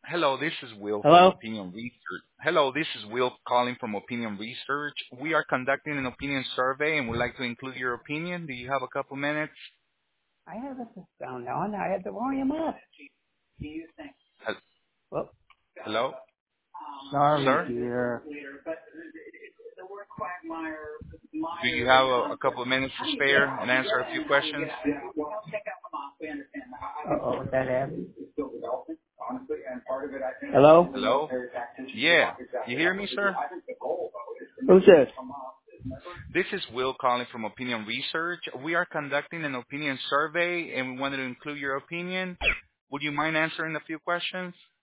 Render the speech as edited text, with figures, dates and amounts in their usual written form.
Hello, this is Will from Hello? Opinion Research. Hello, this is Will calling from Opinion Research. We are conducting an opinion survey and would like to include your opinion. Do you have a couple minutes? I have a sound on. I had the volume up. Hel- Well, Hello, sorry, sir? dear. Do you have a couple of minutes to spare and answer a few questions? Uh-oh, is that Abby? Hello? Hello? Yeah. You hear me, sir? Who's this? This is Will calling from Opinion Research. We are conducting an opinion survey and we wanted to include your opinion. Would you mind answering a few questions?